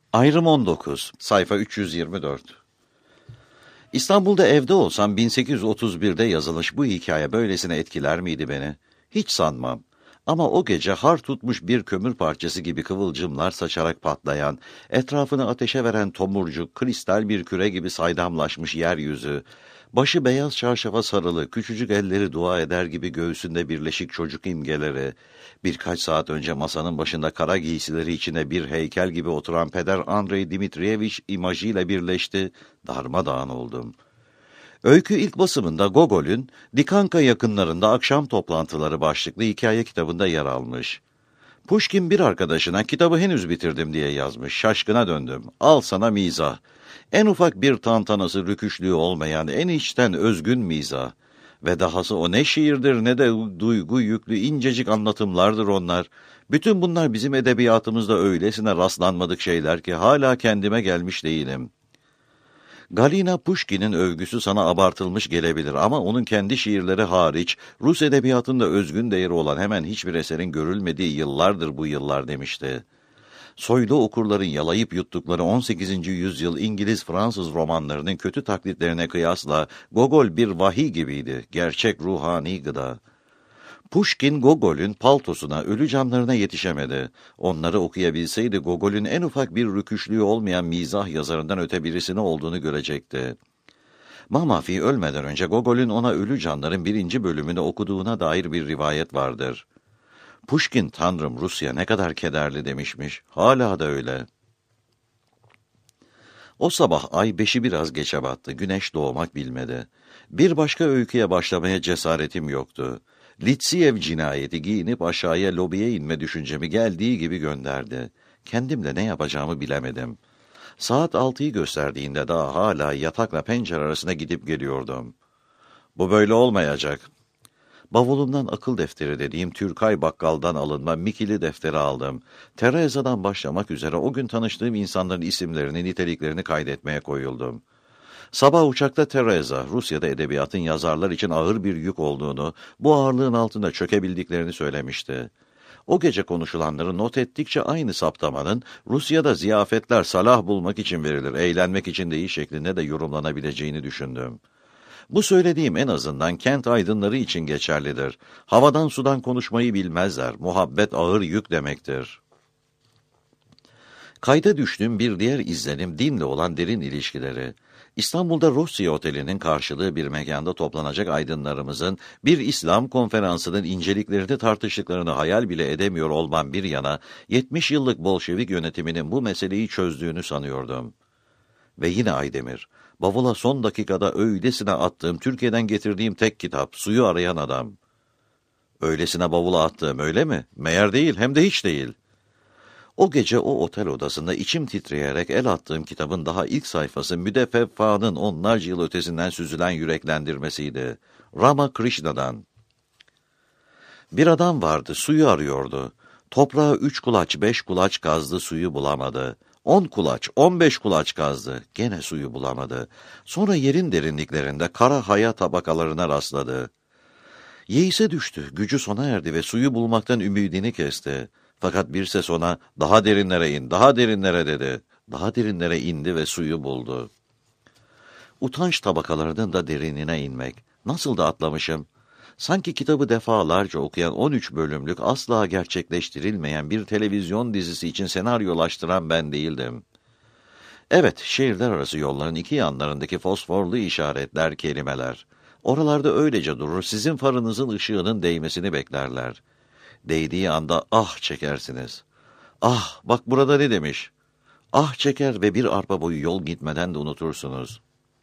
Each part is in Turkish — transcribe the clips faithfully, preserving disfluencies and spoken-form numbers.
Ayrım on dokuz, sayfa üç yüz yirmi dört. İstanbul'da evde olsam bin sekiz yüz otuz birde yazılmış bu hikaye böylesine etkiler miydi beni? Hiç sanmam. Ama o gece har tutmuş bir kömür parçası gibi kıvılcımlar saçarak patlayan, etrafını ateşe veren tomurcuk, kristal bir küre gibi saydamlaşmış yeryüzü, başı beyaz çarşafa sarılı, küçücük elleri dua eder gibi göğsünde birleşik çocuk imgeleri, birkaç saat önce masanın başında kara giysileri içinde bir heykel gibi oturan Peder Andrei Dmitrievich imajıyla birleşti, darmadağın oldum. Öykü ilk basımında Gogol'ün Dikanka yakınlarında akşam toplantıları başlıklı hikaye kitabında yer almış. Pushkin bir arkadaşına kitabı henüz bitirdim diye yazmış. Şaşkına döndüm. Al sana mizah. En ufak bir tantanası rüküşlüğü olmayan en içten özgün mizah. Ve dahası o ne şiirdir ne de duygu yüklü incecik anlatımlardır onlar. Bütün bunlar bizim edebiyatımızda öylesine rastlanmadık şeyler ki hala kendime gelmiş değilim. Galina Pushkin'in övgüsü sana abartılmış gelebilir ama onun kendi şiirleri hariç, Rus edebiyatında özgün değeri olan hemen hiçbir eserin görülmediği yıllardır bu yıllar demişti. Soylu okurların yalayıp yuttukları on sekizinci yüzyıl İngiliz-Fransız romanlarının kötü taklitlerine kıyasla Gogol bir vahiy gibiydi, gerçek ruhani gıda. Pushkin, Gogol'ün paltosuna, ölü canlarına yetişemedi. Onları okuyabilseydi Gogol'ün en ufak bir rüküşlüğü olmayan mizah yazarından öte birisini olduğunu görecekti. Mamafi ölmeden önce Gogol'ün ona Ölü Canlar'ın birinci bölümünü okuduğuna dair bir rivayet vardır. Pushkin, Tanrım Rusya ne kadar kederli demişmiş. Hala da öyle. O sabah ay beşi biraz geçe battı. Güneş doğmak bilmedi. Bir başka öyküye başlamaya cesaretim yoktu. Litsiyev cinayeti giyinip aşağıya lobiye inme düşüncemi geldiği gibi gönderdi. Kendimle ne yapacağımı bilemedim. Saat altıyı gösterdiğinde daha hala yatakla pencere arasına gidip geliyordum. Bu böyle olmayacak. Bavulumdan akıl defteri dediğim Türkay bakkaldan alınma Mikili defteri aldım. Teresa'dan başlamak üzere o gün tanıştığım insanların isimlerini, niteliklerini kaydetmeye koyuldum. Sabah uçakta Teresa, Rusya'da edebiyatın yazarlar için ağır bir yük olduğunu, bu ağırlığın altında çökebildiklerini söylemişti. O gece konuşulanları not ettikçe aynı saptamanın Rusya'da ziyafetler salah bulmak için verilir, eğlenmek için değil şeklinde de yorumlanabileceğini düşündüm. Bu söylediğim en azından kent aydınları için geçerlidir. Havadan sudan konuşmayı bilmezler, muhabbet ağır yük demektir. Kayda düştüğüm bir diğer izlenim dinle olan derin ilişkileri. İstanbul'da Rusya Oteli'nin karşılığı bir mekanda toplanacak aydınlarımızın bir İslam konferansının inceliklerini tartıştıklarını hayal bile edemiyor olmam bir yana, yetmiş yıllık Bolşevik yönetiminin bu meseleyi çözdüğünü sanıyordum. Ve yine Aydemir, bavula son dakikada öylesine attığım, Türkiye'den getirdiğim tek kitap, Suyu Arayan Adam. Öylesine bavula attığım, öyle mi? Meğer değil, hem de hiç değil. O gece o otel odasında içim titreyerek el attığım kitabın daha ilk sayfası müdeffeffanın onlarca yıl ötesinden süzülen yüreklendirmesiydi. Rama Krishna'dan. Bir adam vardı, suyu arıyordu. Toprağa üç kulaç, beş kulaç kazdı, suyu bulamadı. On kulaç, on beş kulaç kazdı, gene suyu bulamadı. Sonra yerin derinliklerinde kara haya tabakalarına rastladı. Yeise düştü, gücü sona erdi ve suyu bulmaktan ümidini kesti. Fakat bir ses ona, daha derinlere in, daha derinlere dedi. Daha derinlere indi ve suyu buldu. Utanç tabakalarının da derinine inmek. Nasıl da atlamışım. Sanki kitabı defalarca okuyan on üç bölümlük asla gerçekleştirilmeyen bir televizyon dizisi için senaryolaştıran ben değildim. Evet, şehirler arası yolların iki yanlarındaki fosforlu işaretler, kelimeler. Oralarda öylece durur, sizin farınızın ışığının değmesini beklerler. Değdiği anda ah çekersiniz. Ah, bak burada ne demiş? Ah çeker ve bir arpa boyu yol gitmeden de unutursunuz.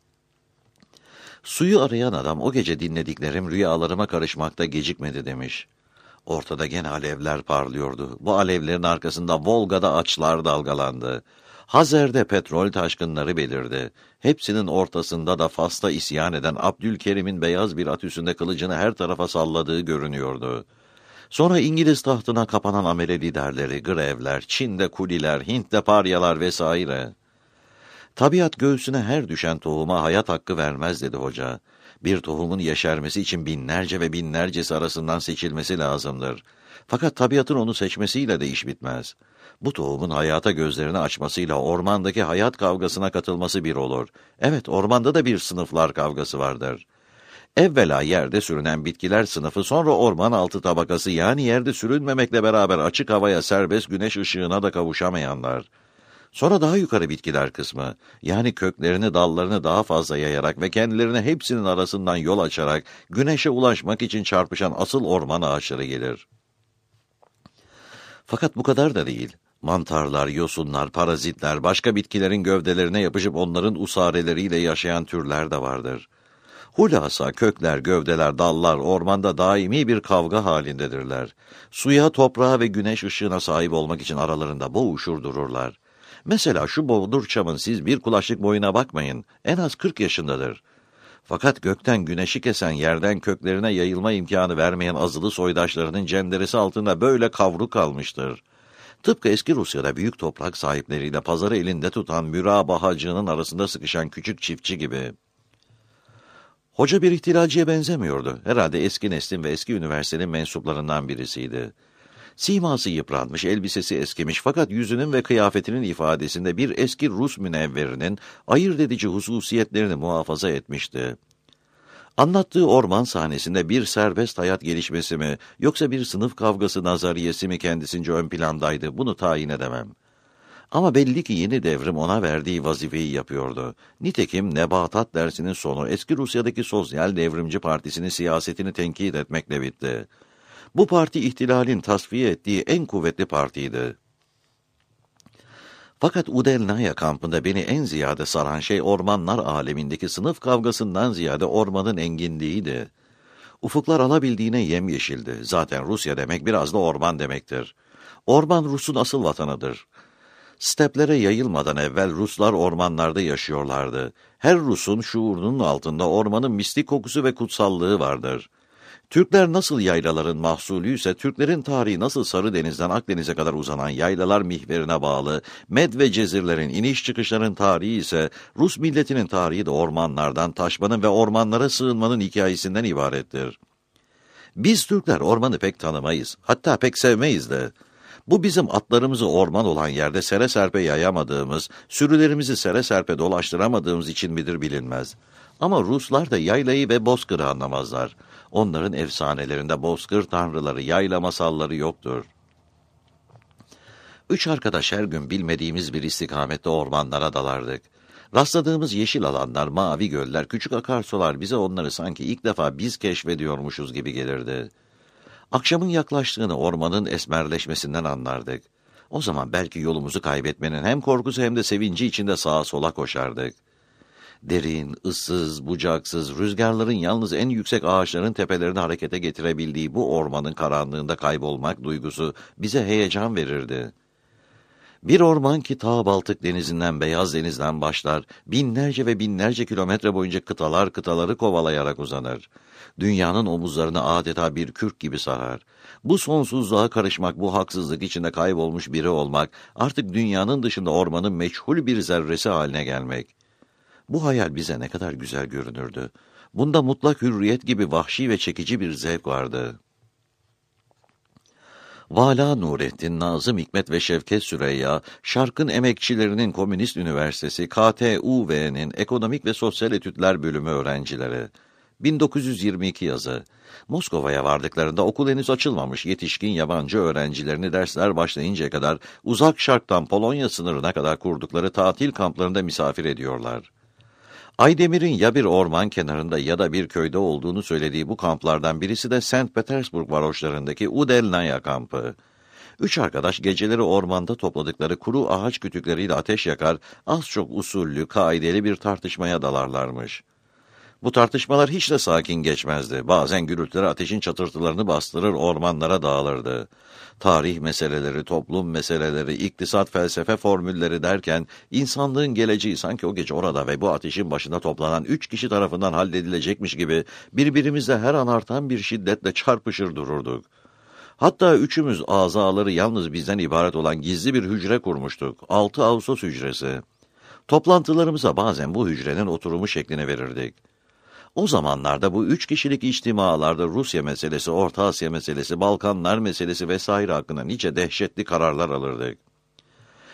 Suyu arayan adam o gece dinlediklerim rüyalarıma karışmakta gecikmedi demiş. Ortada gene alevler parlıyordu. Bu alevlerin arkasında Volga'da açlar dalgalandı. Hazer'de petrol taşkınları belirdi. Hepsinin ortasında da Fas'ta isyan eden Abdülkerim'in beyaz bir at üstünde kılıcını her tarafa salladığı görünüyordu. Sonra İngiliz tahtına kapanan amele liderleri, grevler, Çin'de kuliler, Hint'te paryalar vesaire. Tabiat göğsüne her düşen tohuma hayat hakkı vermez dedi hoca. Bir tohumun yeşermesi için binlerce ve binlercesi arasından seçilmesi lazımdır. Fakat tabiatın onu seçmesiyle de iş bitmez. Bu tohumun hayata gözlerini açmasıyla ormandaki hayat kavgasına katılması bir olur. Evet, ormanda da bir sınıflar kavgası vardır. Evvela yerde sürünen bitkiler sınıfı, sonra orman altı tabakası, yani yerde sürünmemekle beraber açık havaya, serbest güneş ışığına da kavuşamayanlar. Sonra daha yukarı bitkiler kısmı, yani köklerini, dallarını daha fazla yayarak ve kendilerine hepsinin arasından yol açarak güneşe ulaşmak için çarpışan asıl orman ağaçları gelir. Fakat bu kadar da değil. Mantarlar, yosunlar, parazitler, başka bitkilerin gövdelerine yapışıp onların usareleriyle yaşayan türler de vardır. Hulasa kökler, gövdeler, dallar ormanda daimi bir kavga halindedirler. Suya, toprağa ve güneş ışığına sahip olmak için aralarında boğuşur dururlar. Mesela şu bodur çamın siz bir kulaçlık boyuna bakmayın, en az kırk yaşındadır. Fakat gökten güneşi kesen, yerden köklerine yayılma imkanı vermeyen azılı soydaşlarının cenderesi altında böyle kavruk kalmıştır. Tıpkı eski Rusya'da büyük toprak sahipleriyle pazarı elinde tutan mürabahacının arasında sıkışan küçük çiftçi gibi. Hoca bir ihtilalciye benzemiyordu. Herhalde eski neslin ve eski üniversitenin mensuplarından birisiydi. Siması yıpranmış, elbisesi eskimiş, fakat yüzünün ve kıyafetinin ifadesinde bir eski Rus münevverinin ayırt edici hususiyetlerini muhafaza etmişti. Anlattığı orman sahnesinde bir serbest hayat gelişmesi mi, yoksa bir sınıf kavgası nazariyesi mi kendisince ön plandaydı, bunu tayin edemem. Ama belli ki yeni devrim ona verdiği vazifeyi yapıyordu. Nitekim Nebatat dersinin sonu eski Rusya'daki Sosyal Devrimci Partisi'nin siyasetini tenkit etmekle bitti. Bu parti ihtilalin tasfiye ettiği en kuvvetli partiydi. Fakat Udelnaya kampında beni en ziyade saran şey ormanlar alemindeki sınıf kavgasından ziyade ormanın enginliğiydi. Ufuklar alabildiğine yemyeşildi. Zaten Rusya demek biraz da orman demektir. Orman Rus'un asıl vatanıdır. Steplere yayılmadan evvel Ruslar ormanlarda yaşıyorlardı. Her Rus'un şuurunun altında ormanın mistik kokusu ve kutsallığı vardır. Türkler nasıl yaylaların mahsulüyse, Türklerin tarihi nasıl Sarıdeniz'den Akdeniz'e kadar uzanan yaylalar mihverine bağlı, Med ve Cezirlerin iniş çıkışların tarihi ise, Rus milletinin tarihi de ormanlardan taşmanın ve ormanlara sığınmanın hikayesinden ibarettir. Biz Türkler ormanı pek tanımayız, hatta pek sevmeyiz de. Bu bizim atlarımızı orman olan yerde sere serpe yayamadığımız, sürülerimizi sere serpe dolaştıramadığımız için midir bilinmez. Ama Ruslar da yaylayı ve bozkırı anlamazlar. Onların efsanelerinde bozkır tanrıları, yayla masalları yoktur. Üç arkadaş her gün bilmediğimiz bir istikamette ormanlara dalardık. Rastladığımız yeşil alanlar, mavi göller, küçük akarsular bize onları sanki ilk defa biz keşfediyormuşuz gibi gelirdi. Akşamın yaklaştığını ormanın esmerleşmesinden anlardık. O zaman belki yolumuzu kaybetmenin hem korkusu hem de sevinci içinde sağa sola koşardık. Derin, ıssız, bucaksız, rüzgarların yalnız en yüksek ağaçların tepelerini harekete getirebildiği bu ormanın karanlığında kaybolmak duygusu bize heyecan verirdi. Bir orman ki ta Baltık denizinden, Beyaz denizden başlar, binlerce ve binlerce kilometre boyunca kıtalar kıtaları kovalayarak uzanır. Dünyanın omuzlarını adeta bir kürk gibi sarar. Bu sonsuzluğa karışmak, bu haksızlık içinde kaybolmuş biri olmak, artık dünyanın dışında ormanın meçhul bir zerresi haline gelmek. Bu hayal bize ne kadar güzel görünürdü. Bunda mutlak hürriyet gibi vahşi ve çekici bir zevk vardı. Vala Nurettin, Nazım Hikmet ve Şevket Süreyya, Şarkın Emekçilerinin Komünist Üniversitesi K T U V'nin Ekonomik ve Sosyal Etütler Bölümü öğrencileri. bin dokuz yüz yirmi iki yazı. Moskova'ya vardıklarında okul henüz açılmamış, yetişkin yabancı öğrencilerini dersler başlayıncaya kadar uzak Şark'tan Polonya sınırına kadar kurdukları tatil kamplarında misafir ediyorlar. Aydemir'in ya bir orman kenarında ya da bir köyde olduğunu söylediği bu kamplardan birisi de Sankt Petersburg varoşlarındaki Udelnaya kampı. Üç arkadaş geceleri ormanda topladıkları kuru ağaç kütükleriyle ateş yakar, az çok usullü, kaideli bir tartışmaya dalarlarmış. Bu tartışmalar hiç de sakin geçmezdi. Bazen gürültüleri ateşin çatırtılarını bastırır, ormanlara dağılırdı. Tarih meseleleri, toplum meseleleri, iktisat, felsefe formülleri derken, insanlığın geleceği sanki o gece orada ve bu ateşin başında toplanan üç kişi tarafından halledilecekmiş gibi birbirimizle her an artan bir şiddetle çarpışır dururduk. Hatta üçümüz azaları yalnız bizden ibaret olan gizli bir hücre kurmuştuk. altı Ağustos hücresi. Toplantılarımıza bazen bu hücrenin oturumu şeklini verirdik. O zamanlarda bu üç kişilik içtimalarda Rusya meselesi, Orta Asya meselesi, Balkanlar meselesi vesaire hakkında nice dehşetli kararlar alırdık.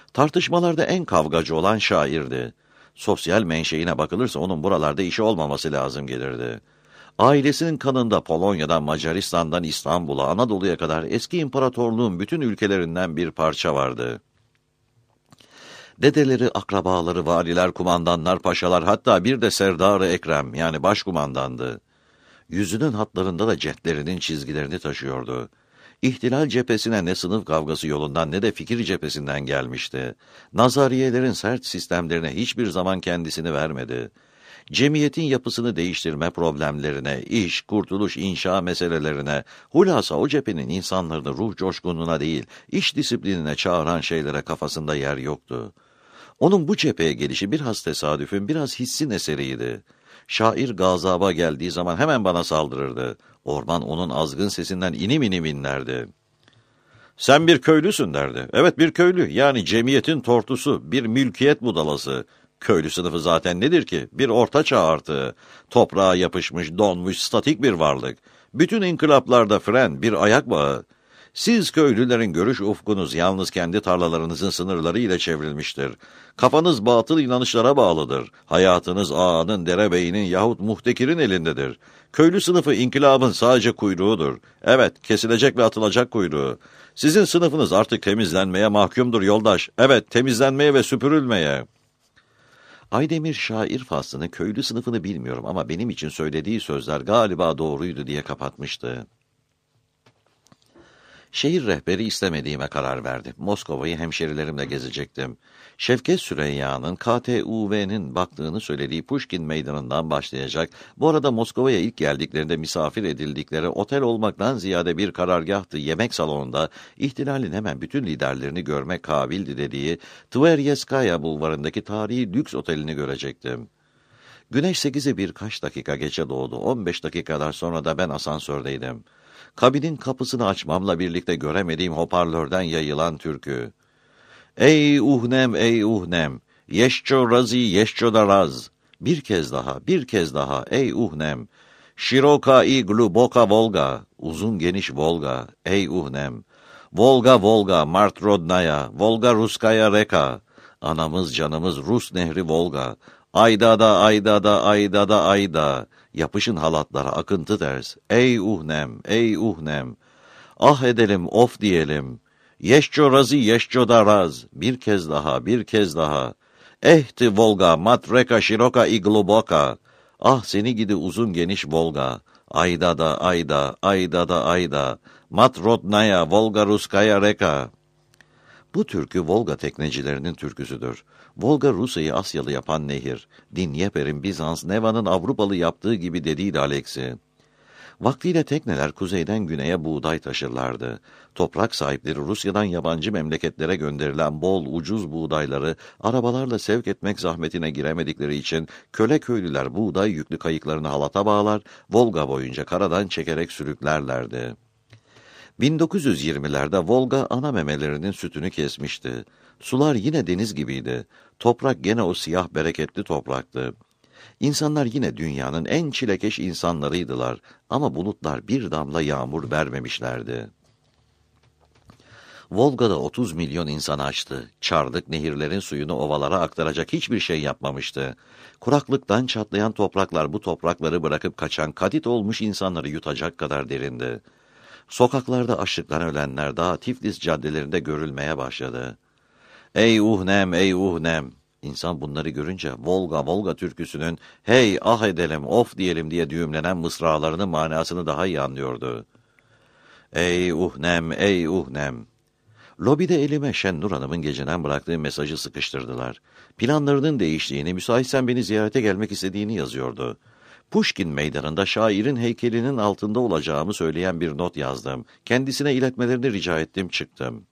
Tartışmalarda en kavgacı olan şairdi. Sosyal menşeine bakılırsa onun buralarda işi olmaması lazım gelirdi. Ailesinin kanında Polonya'dan, Macaristan'dan İstanbul'a, Anadolu'ya kadar eski imparatorluğun bütün ülkelerinden bir parça vardı. Dedeleri, akrabaları, valiler, kumandanlar, paşalar, hatta bir de Serdar-ı Ekrem yani başkumandandı. Yüzünün hatlarında da cetlerinin çizgilerini taşıyordu. İhtilal cephesine ne sınıf kavgası yolundan ne de fikir cephesinden gelmişti. Nazariyelerin sert sistemlerine hiçbir zaman kendisini vermedi. Cemiyetin yapısını değiştirme problemlerine, iş, kurtuluş, inşa meselelerine, hulasa o cephenin insanlarını ruh coşkunluğuna değil, iş disiplinine çağıran şeylere kafasında yer yoktu. Onun bu cepheye gelişi biraz tesadüfün, biraz hissin eseriydi. Şair gazaba geldiği zaman hemen bana saldırırdı. Orman onun azgın sesinden inim inim inlerdi. "Sen bir köylüsün," derdi. "Evet, bir köylü, yani cemiyetin tortusu, bir mülkiyet budalası. Köylü sınıfı zaten nedir ki? Bir ortaçağ artığı. Toprağa yapışmış, donmuş, statik bir varlık. Bütün inkılaplarda fren, bir ayak bağı. Siz köylülerin görüş ufkunuz yalnız kendi tarlalarınızın sınırları ile çevrilmiştir. Kafanız batıl inanışlara bağlıdır. Hayatınız ağanın, derebeyinin yahut muhtekirin elindedir. Köylü sınıfı inkılabın sadece kuyruğudur. Evet, kesilecek ve atılacak kuyruğu. Sizin sınıfınız artık temizlenmeye mahkumdur yoldaş. Evet, temizlenmeye ve süpürülmeye." Aydemir şair faslını, köylü sınıfını bilmiyorum ama benim için söylediği sözler galiba doğruydu diye kapatmıştı. Şehir rehberi istemediğime karar verdi. Moskova'yı hemşerilerimle gezecektim. Şevket Süreyya'nın K T U V'nin baktığını söylediği Pushkin Meydanı'ndan başlayacak. Bu arada Moskova'ya ilk geldiklerinde misafir edildikleri otel olmaktan ziyade bir karargahtı, yemek salonunda ihtilalin hemen bütün liderlerini görmek kabildi dediği Tveryeskaya bulvarındaki tarihi lüks otelini görecektim. Güneş sekize birkaç dakika geçe doğdu. on beş dakikalar sonra da ben asansördeydim. Kabinin kapısını açmamla birlikte göremediğim hoparlörden yayılan türkü. "Ey uhnem, ey uhnem, yeşço razi, yeşço da raz." Bir kez daha, bir kez daha, ey uhnem. "Şiroka i gluboka Volga." Uzun geniş Volga, ey uhnem. "Volga, Volga, Mart Rodnaya, Volga Ruskaya Reka." Anamız canımız Rus nehri Volga. Ayda da, ayda da, ayda da, ayda. Yapışın halatlara akıntı ters. Ey uhnem, ey uhnem. Ah edelim, of diyelim. Yeşço razi, yeşço da raz. Bir kez daha, bir kez daha. Ehti Volga, matreka şiroka igluboka. Ah seni gidi uzun geniş Volga. Ayda da, ayda, ayda da, ayda. Matrodnaya, Volga Ruskaya Reka. Bu türkü Volga teknecilerinin türküsüdür. Volga Rusya'yı Asyalı yapan nehir. Dinyeper'in Bizans, Neva'nın Avrupalı yaptığı gibi dediydi Alexi. Vaktiyle tekneler kuzeyden güneye buğday taşırlardı. Toprak sahipleri Rusya'dan yabancı memleketlere gönderilen bol, ucuz buğdayları arabalarla sevk etmek zahmetine giremedikleri için köle köylüler buğday yüklü kayıklarını halata bağlar, Volga boyunca karadan çekerek sürüklerlerdi. bin dokuz yüz yirmilerde Volga ana memelerinin sütünü kesmişti. Sular yine deniz gibiydi. Toprak gene o siyah bereketli topraktı. İnsanlar yine dünyanın en çilekeş insanlarıydılar ama bulutlar bir damla yağmur vermemişlerdi. Volga'da otuz milyon insan açtı. Çardık nehirlerin suyunu ovalara aktaracak hiçbir şey yapmamıştı. Kuraklıktan çatlayan topraklar bu toprakları bırakıp kaçan kadit olmuş insanları yutacak kadar derindi. Sokaklarda açlıktan ölenler daha Tiflis caddelerinde görülmeye başladı. Ey uhnem, ey uhnem! İnsan bunları görünce Volga, Volga türküsünün hey ah edelim, of diyelim diye düğümlenen mısralarının manasını daha iyi anlıyordu. Ey uhnem, ey uhnem! Lobide elime Şennur Hanım'ın geceden bıraktığı mesajı sıkıştırdılar. Planlarının değiştiğini, müsaitsen beni ziyarete gelmek istediğini yazıyordu. Pushkin Meydanı'nda şairin heykelinin altında olacağımı söyleyen bir not yazdım. Kendisine iletmelerini rica ettim, çıktım.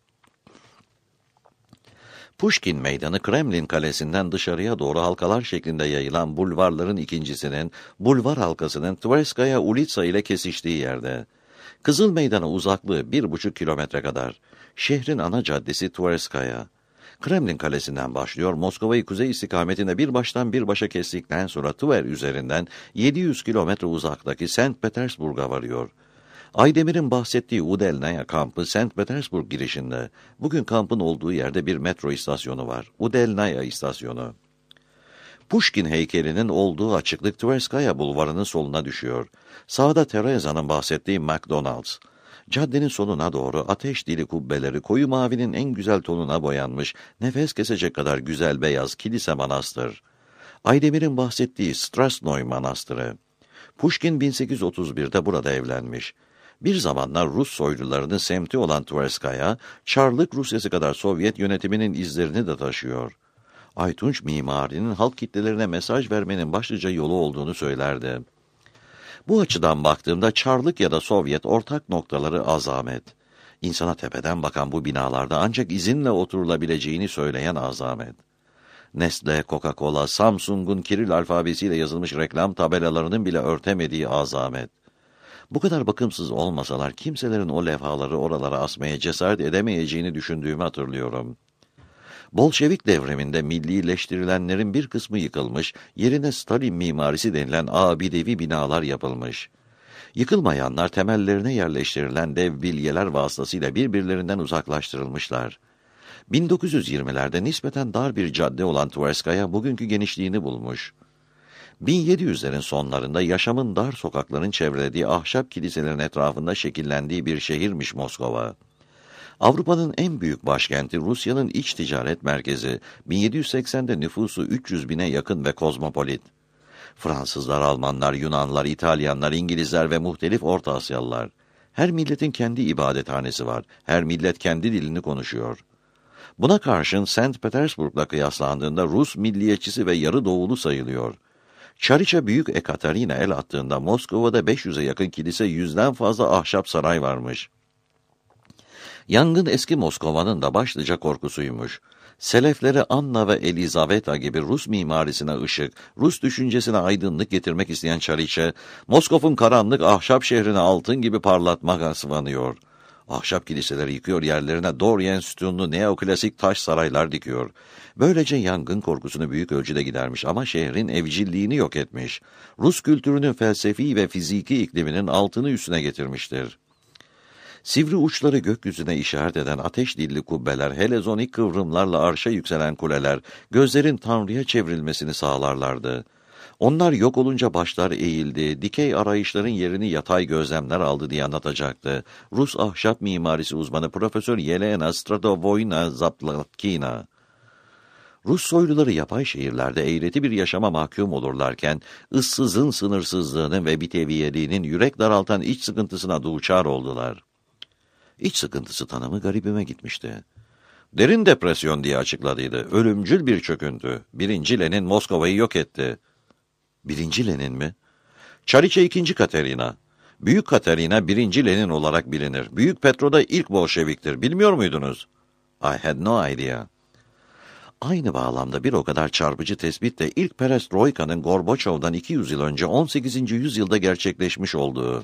Pushkin Meydanı, Kremlin Kalesi'nden dışarıya doğru halkalar şeklinde yayılan bulvarların ikincisinin, bulvar halkasının Tverskaya Ulitsa ile kesiştiği yerde. Kızıl Meydan'a uzaklığı bir buçuk kilometre kadar. Şehrin ana caddesi Tverskaya. Kremlin Kalesi'nden başlıyor, Moskova'yı kuzey istikametinde bir baştan bir başa kestikten sonra Tver üzerinden yedi yüz kilometre uzaktaki Saint Petersburg'a varıyor. Aydemir'in bahsettiği Udelnaya kampı Saint Petersburg girişinde. Bugün kampın olduğu yerde bir metro istasyonu var. Udelnaya istasyonu. Pushkin heykelinin olduğu açıklık Tverskaya bulvarının soluna düşüyor. Sağda Tereza'nın bahsettiği McDonald's. Caddenin sonuna doğru ateş dili kubbeleri koyu mavinin en güzel tonuna boyanmış, nefes kesecek kadar güzel beyaz kilise manastır. Aydemir'in bahsettiği Strasnoy Manastırı. Pushkin bin sekiz yüz otuz birde burada evlenmiş. Bir zamanlar Rus soylularının semti olan Tverskaya, Çarlık Rusyası kadar Sovyet yönetiminin izlerini de taşıyor. Aytunç mimarinin halk kitlelerine mesaj vermenin başlıca yolu olduğunu söylerdi. Bu açıdan baktığımda Çarlık ya da Sovyet ortak noktaları azamet. İnsana tepeden bakan bu binalarda ancak izinle oturulabileceğini söyleyen azamet. Nestle, Coca-Cola, Samsung'un Kiril alfabesiyle yazılmış reklam tabelalarının bile örtemediği azamet. Bu kadar bakımsız olmasalar kimselerin o levhaları oralara asmaya cesaret edemeyeceğini düşündüğümü hatırlıyorum. Bolşevik devriminde millileştirilenlerin bir kısmı yıkılmış, yerine Stalin mimarisi denilen abidevi binalar yapılmış. Yıkılmayanlar temellerine yerleştirilen dev bilyeler vasıtasıyla birbirlerinden uzaklaştırılmışlar. bin dokuz yüz yirmilerde nispeten dar bir cadde olan Tverskaya bugünkü genişliğini bulmuş. bin yedi yüzlerin sonlarında yaşamın dar sokakların çevrelediği ahşap kiliselerin etrafında şekillendiği bir şehirmiş Moskova. Avrupa'nın en büyük başkenti, Rusya'nın iç ticaret merkezi, bin yedi yüz seksende nüfusu üç yüz bine yakın ve kozmopolit. Fransızlar, Almanlar, Yunanlar, İtalyanlar, İngilizler ve muhtelif Orta Asyalılar. Her milletin kendi ibadethanesi var, her millet kendi dilini konuşuyor. Buna karşın Saint Petersburg'la kıyaslandığında Rus milliyetçisi ve yarı doğulu sayılıyor. Çariçe Büyük Ekaterina el attığında Moskova'da beş yüze yakın kilise, yüzden fazla ahşap saray varmış. Yangın eski Moskova'nın da başlıca korkusuymuş. Selefleri Anna ve Elizaveta gibi Rus mimarisine ışık, Rus düşüncesine aydınlık getirmek isteyen Çariçe, Moskov'un karanlık ahşap şehrini altın gibi parlatmak sıvanıyor. Ahşap kiliseleri yıkıyor, yerlerine Dorian sütunlu neoklasik taş saraylar dikiyor. Böylece yangın korkusunu büyük ölçüde gidermiş ama şehrin evcilliğini yok etmiş. Rus kültürünün felsefi ve fiziki ikliminin altını üstüne getirmiştir. Sivri uçları gökyüzüne işaret eden ateş dilli kubbeler, helezonik kıvrımlarla arşa yükselen kuleler, gözlerin Tanrı'ya çevrilmesini sağlarlardı. Onlar yok olunca başlar eğildi, dikey arayışların yerini yatay gözlemler aldı diye anlatacaktı. Rus ahşap mimarisi uzmanı Profesör Yelena Stradovoyna Zaplatkina. Rus soyluları yapay şehirlerde eğreti bir yaşama mahkum olurlarken, ıssızın sınırsızlığının ve biteviyeliğinin yürek daraltan iç sıkıntısına duçar oldular. İç sıkıntısı tanımı garibime gitmişti. Derin depresyon diye açıkladıydı. Ölümcül bir çöküntü. Birinci Lenin Moskova'yı yok etti. Birinci Lenin mi? Çariçe ikinci Katerina. Büyük Katerina birinci Lenin olarak bilinir. Büyük Petro da ilk Bolşeviktir. Bilmiyor muydunuz? I had no idea. Aynı bağlamda bir o kadar çarpıcı tespit de ilk Perestroika'nın Gorbaçov'dan iki yüz yıl önce on sekizinci yüzyılda gerçekleşmiş olduğu.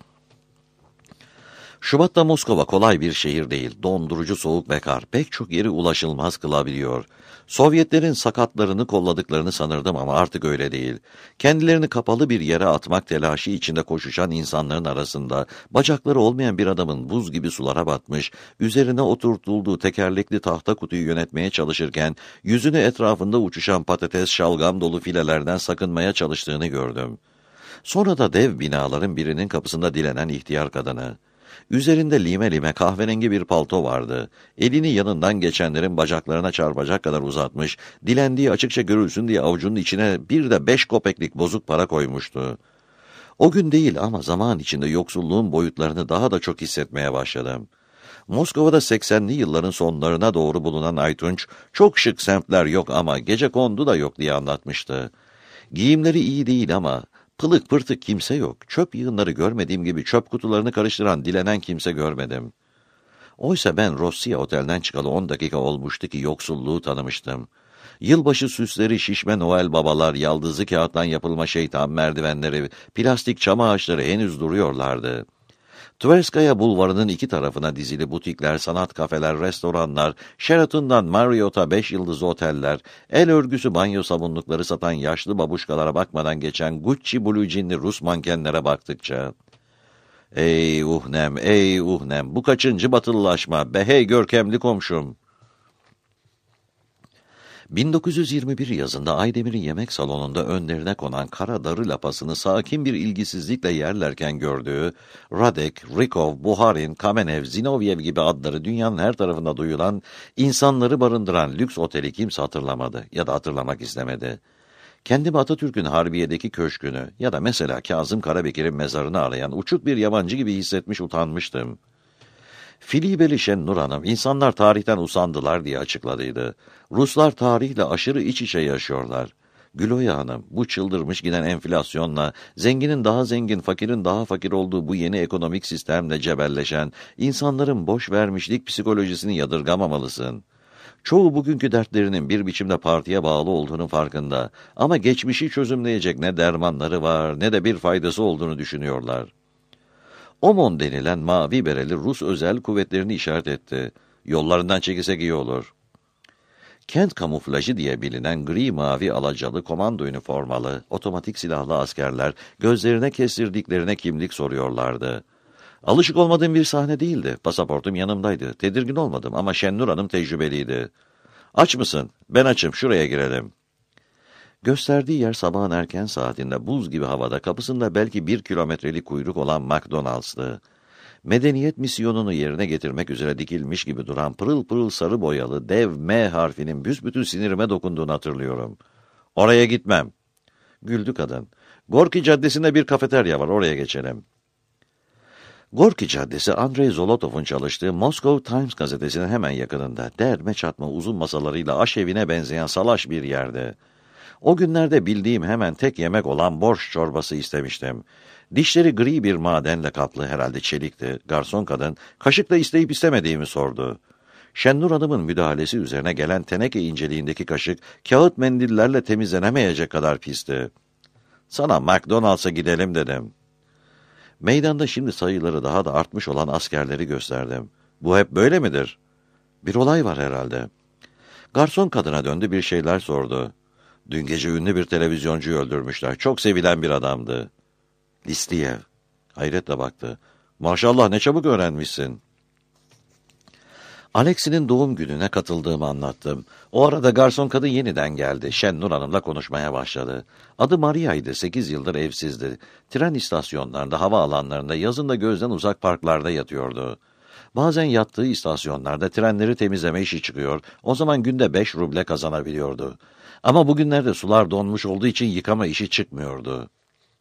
Şubat'ta Moskova kolay bir şehir değil, dondurucu soğuk ve kar pek çok yeri ulaşılmaz kılabiliyor. Sovyetlerin sakatlarını kolladıklarını sanırdım ama artık öyle değil. Kendilerini kapalı bir yere atmak telaşı içinde koşuşan insanların arasında, bacakları olmayan bir adamın buz gibi sulara batmış, üzerine oturtulduğu tekerlekli tahta kutuyu yönetmeye çalışırken, yüzünü etrafında uçuşan patates, şalgam dolu filelerden sakınmaya çalıştığını gördüm. Sonra da dev binaların birinin kapısında dilenen ihtiyar kadını. Üzerinde lime lime kahverengi bir palto vardı. Elini yanından geçenlerin bacaklarına çarpacak kadar uzatmış, dilendiği açıkça görülsün diye avucunun içine bir de beş kopeklik bozuk para koymuştu. O gün değil ama zaman içinde yoksulluğun boyutlarını daha da çok hissetmeye başladım. Moskova'da seksenli yılların sonlarına doğru bulunan Aytunç, çok şık semtler yok ama gecekondu da yok diye anlatmıştı. Giyimleri iyi değil ama pılık pırtık kimse yok. Çöp yığınları görmediğim gibi çöp kutularını karıştıran, dilenen kimse görmedim. Oysa ben Rossiya otelden çıkalı on dakika olmuştu ki yoksulluğu tanımıştım. Yılbaşı süsleri, şişme Noel babalar, yaldızlı kağıttan yapılma şeytan merdivenleri, plastik çam ağaçları henüz duruyorlardı. Tverskaya bulvarının iki tarafına dizili butikler, sanat kafeler, restoranlar, Sheraton'dan Marriott'a beş yıldızlı oteller, el örgüsü banyo sabunlukları satan yaşlı babuşkalara bakmadan geçen Gucci blue jeanli Rus mankenlere baktıkça, Ey uhnem, ey uhnem, bu kaçıncı batılılaşma, be hey görkemli komşum. bin dokuz yüz yirmi bir yazında Aydemir'in yemek salonunda önlerine konan kara darı lapasını sakin bir ilgisizlikle yerlerken gördüğü Radek, Rykov, Buharin, Kamenev, Zinoviev gibi adları dünyanın her tarafında duyulan, insanları barındıran lüks oteli kimse hatırlamadı ya da hatırlamak istemedi. Kendimi Atatürk'ün Harbiye'deki köşkünü ya da mesela Kazım Karabekir'in mezarını arayan uçuk bir yabancı gibi hissetmiş utanmıştım. Filibeli Şennur Hanım, insanlar tarihten usandılar diye açıkladıydı. Ruslar tarihle aşırı iç içe yaşıyorlar. Güloya Hanım, bu çıldırmış giden enflasyonla, zenginin daha zengin, fakirin daha fakir olduğu bu yeni ekonomik sistemle cebelleşen, insanların boş vermişlik psikolojisini yadırgamamalısın. Çoğu bugünkü dertlerinin bir biçimde partiye bağlı olduğunun farkında ama geçmişi çözümleyecek ne dermanları var ne de bir faydası olduğunu düşünüyorlar. OMON denilen mavi bereli Rus özel kuvvetlerini işaret etti. Yollarından çekilsek iyi olur. Kent kamuflajı diye bilinen gri mavi alacalı komando üniformalı, otomatik silahlı askerler gözlerine kestirdiklerine kimlik soruyorlardı. Alışık olmadığım bir sahne değildi. Pasaportum yanımdaydı. Tedirgin olmadım ama Şennur Hanım tecrübeliydi. Aç mısın? Ben açım. Şuraya girelim. Gösterdiği yer sabahın erken saatinde buz gibi havada kapısında belki bir kilometrelik kuyruk olan McDonald's'tı. Medeniyet misyonunu yerine getirmek üzere dikilmiş gibi duran pırıl pırıl sarı boyalı dev M harfinin büsbütün sinirime dokunduğunu hatırlıyorum. Oraya gitmem. Güldü kadın. Gorki Caddesi'nde bir kafeterya var, oraya geçelim. Gorki Caddesi, Andrei Zolotov'un çalıştığı Moscow Times gazetesinin hemen yakınında, derme çatma uzun masalarıyla aşevine benzeyen salaş bir yerde. O günlerde bildiğim hemen tek yemek olan borş çorbası istemiştim. Dişleri gri bir madenle kaplı, herhalde çelikti. Garson kadın, kaşıkla isteyip istemediğimi sordu. Şennur Hanım'ın müdahalesi üzerine gelen teneke inceliğindeki kaşık, kağıt mendillerle temizlenemeyecek kadar pisti. Sana McDonald's'a gidelim dedim. Meydanda şimdi sayıları daha da artmış olan askerleri gösterdim. Bu hep böyle midir? Bir olay var herhalde. Garson kadına döndü, bir şeyler sordu. Dün gece ünlü bir televizyoncuyu öldürmüşler. Çok sevilen bir adamdı. Listiyev. Hayretle baktı. Maşallah ne çabuk öğrenmişsin. Alex'in doğum gününe katıldığımı anlattım. O arada garson kadın yeniden geldi. Şennur Hanım'la konuşmaya başladı. Adı Maria'ydı. Sekiz yıldır evsizdi. Tren istasyonlarında, havaalanlarında, yazın da gözden uzak parklarda yatıyordu. Bazen yattığı istasyonlarda trenleri temizleme işi çıkıyor. O zaman günde beş ruble kazanabiliyordu. Ama bugünlerde sular donmuş olduğu için yıkama işi çıkmıyordu.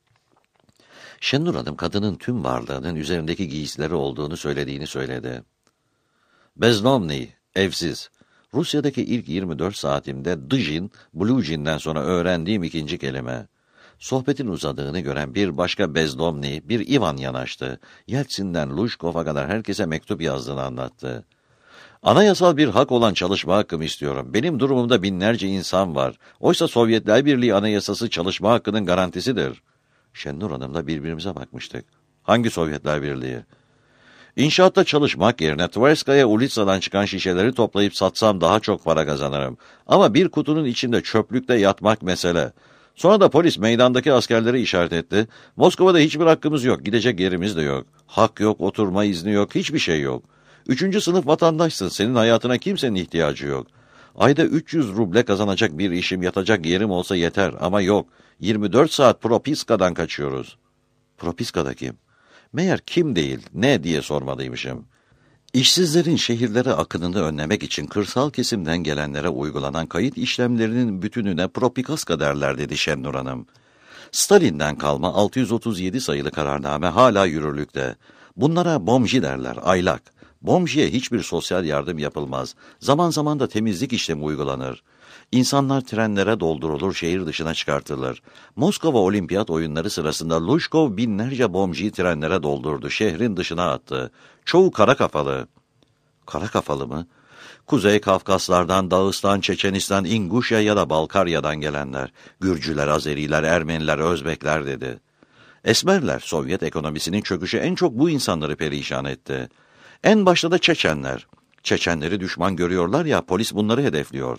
Şennur Hanım kadının tüm varlığının üzerindeki giysileri olduğunu söylediğini söyledi. Beznomny, evsiz. Rusya'daki ilk yirmi dört saatimde Dijin, Blue Jean'den sonra öğrendiğim ikinci kelime. Sohbetin uzadığını gören bir başka Bezdomny, bir Ivan yanaştı. Yeltsin'den Luşkov'a kadar herkese mektup yazdığını anlattı. Anayasal bir hak olan çalışma hakkımı istiyorum. Benim durumumda binlerce insan var. Oysa Sovyetler Birliği Anayasası çalışma hakkının garantisidir. Şennur Hanım'la birbirimize bakmıştık. Hangi Sovyetler Birliği? İnşaatta çalışmak yerine Tverskaya Ulitsa'dan çıkan şişeleri toplayıp satsam daha çok para kazanırım. Ama bir kutunun içinde çöplükte yatmak mesele. Sonra da polis meydandaki askerleri işaret etti. Moskova'da hiçbir hakkımız yok, gidecek yerimiz de yok. Hak yok, oturma izni yok, hiçbir şey yok. Üçüncü sınıf vatandaşsın, senin hayatına kimsenin ihtiyacı yok. Ayda üç yüz ruble kazanacak bir işim, yatacak yerim olsa yeter ama yok. yirmi dört saat Propiska'dan kaçıyoruz. Propiska'da kim? Meğer kim değil, ne diye sormalıymışım. İşsizlerin şehirlere akınını önlemek için kırsal kesimden gelenlere uygulanan kayıt işlemlerinin bütününe Propikaska derler dedi Şennur Hanım. Stalin'den kalma altı yüz otuz yedi sayılı kararname hala yürürlükte. Bunlara bomji derler, aylak. Bomjiye hiçbir sosyal yardım yapılmaz. Zaman zaman da temizlik işlemi uygulanır. İnsanlar trenlere doldurulur, şehir dışına çıkartılır. Moskova Olimpiyat oyunları sırasında Luşkov binlerce bomjiyi trenlere doldurdu, şehrin dışına attı. Çoğu kara kafalı. Kara kafalı mı? Kuzey Kafkaslardan, Dağıstan, Çeçenistan, İnguşya ya da Balkarya'dan gelenler. Gürcüler, Azeriler, Ermeniler, Özbekler dedi. Esmerler, Sovyet ekonomisinin çöküşü en çok bu insanları perişan etti. En başta da Çeçenler. Çeçenleri düşman görüyorlar ya, polis bunları hedefliyor.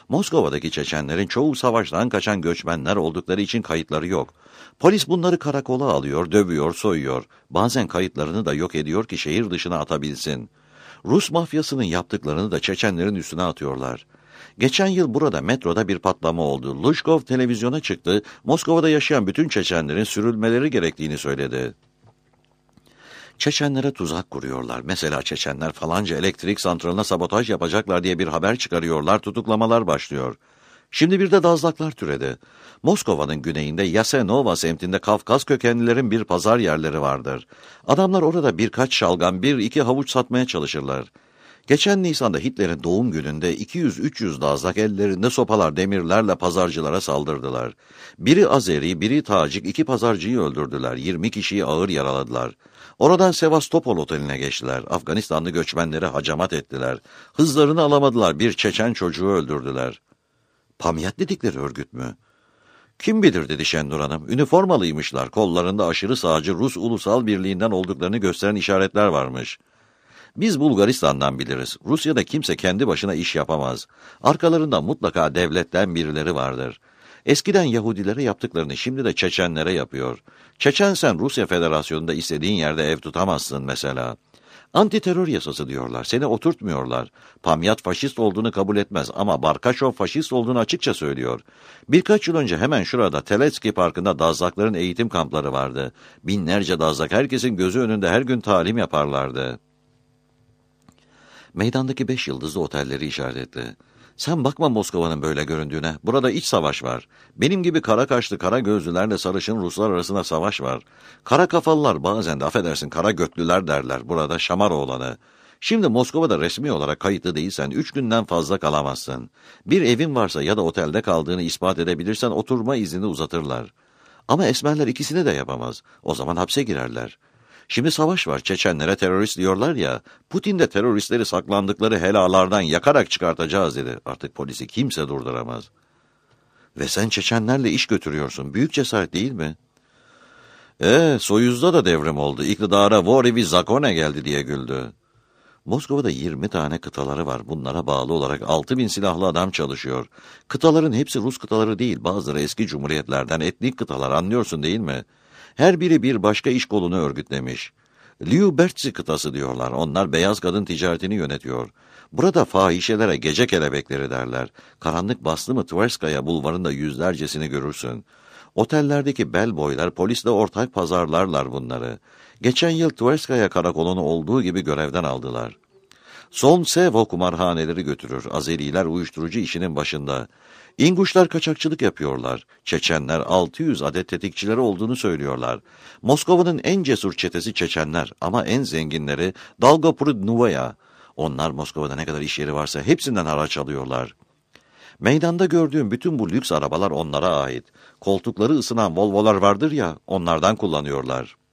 Moskova'daki Çeçenlerin çoğu savaştan kaçan göçmenler oldukları için kayıtları yok. Polis bunları karakola alıyor, dövüyor, soyuyor. Bazen kayıtlarını da yok ediyor ki şehir dışına atabilsin. Rus mafyasının yaptıklarını da Çeçenlerin üstüne atıyorlar. Geçen yıl burada metroda bir patlama oldu. Luşkov televizyona çıktı, Moskova'da yaşayan bütün Çeçenlerin sürülmeleri gerektiğini söyledi. Çeçenlere tuzak kuruyorlar. Mesela Çeçenler falanca elektrik santralına sabotaj yapacaklar diye bir haber çıkarıyorlar, tutuklamalar başlıyor. Şimdi bir de dazlaklar türedi. Moskova'nın güneyinde Yasenova semtinde Kafkas kökenlilerin bir pazar yerleri vardır. Adamlar orada birkaç şalgam, bir iki havuç satmaya çalışırlar. Geçen Nisan'da Hitler'in doğum gününde iki yüz üç yüz dazlak ellerinde sopalar, demirlerle pazarcılara saldırdılar. Biri Azeri, biri Tacik, iki pazarcıyı öldürdüler. yirmi kişiyi ağır yaraladılar. Oradan Sevastopol oteline geçtiler. Afganistanlı göçmenleri hacamat ettiler. Hızlarını alamadılar. Bir Çeçen çocuğu öldürdüler. Pamyat dedikleri örgüt mü? Kim bilir dedi Şendur Hanım. Üniformalıymışlar. Kollarında aşırı sağcı Rus Ulusal Birliği'nden olduklarını gösteren işaretler varmış. Biz Bulgaristan'dan biliriz. Rusya'da kimse kendi başına iş yapamaz. Arkalarında mutlaka devletten birileri vardır. Eskiden Yahudilere yaptıklarını şimdi de Çeçenlere yapıyor. Çeçen sen Rusya Federasyonu'nda istediğin yerde ev tutamazsın mesela. Antiterör yasası diyorlar. Seni oturtmuyorlar. Pamyat faşist olduğunu kabul etmez ama Barkaşov faşist olduğunu açıkça söylüyor. Birkaç yıl önce hemen şurada Teletski Parkı'nda Dazlakların eğitim kampları vardı. Binlerce Dazlak herkesin gözü önünde her gün talim yaparlardı. Meydandaki beş yıldızlı otelleri işaretli. Sen bakma Moskova'nın böyle göründüğüne. Burada iç savaş var. Benim gibi kara kaşlı, kara gözlülerle sarışın Ruslar arasında savaş var. Kara kafalılar bazen de affedersin kara götlüler derler. Burada Şamaroğlan'ı. Şimdi Moskova'da resmi olarak kayıtlı değilsen üç günden fazla kalamazsın. Bir evin varsa ya da otelde kaldığını ispat edebilirsen oturma iznini uzatırlar. Ama esmerler ikisini de yapamaz. O zaman hapse girerler. Şimdi savaş var, Çeçenlere terörist diyorlar ya, Putin de teröristleri saklandıkları helalardan yakarak çıkartacağız dedi. Artık polisi kimse durduramaz. Ve sen Çeçenlerle iş götürüyorsun, büyük cesaret değil mi? Ee, Soyuz'da da devrim oldu, iktidara Vorivi Zakone geldi diye güldü. Moskova'da yirmi tane kıtaları var. Bunlara bağlı olarak altı bin silahlı adam çalışıyor. Kıtaların hepsi Rus kıtaları değil, bazıları eski cumhuriyetlerden etnik kıtalar, anlıyorsun değil mi? Her biri bir başka iş kolunu örgütlemiş. Lyubertsi kıtası diyorlar. Onlar beyaz kadın ticaretini yönetiyor. Burada fahişelere gece kelebekleri derler. Karanlık bastı mı Tverskaya bulvarında yüzlercesini görürsün. Otellerdeki bellboylar polisle ortak pazarlarlar bunları. Geçen yıl Tverskaya karakolunu olduğu gibi görevden aldılar. Solnsevo kumarhaneleri götürür. Azeriler uyuşturucu işinin başında. İnguşlar kaçakçılık yapıyorlar. Çeçenler altı yüz adet tetikçileri olduğunu söylüyorlar. Moskova'nın en cesur çetesi Çeçenler ama en zenginleri Dalgoprudnuvaya. Onlar Moskova'da ne kadar iş yeri varsa hepsinden haraç alıyorlar. Meydanda gördüğüm bütün bu lüks arabalar onlara ait. Koltukları ısınan Volvo'lar vardır ya, onlardan kullanıyorlar.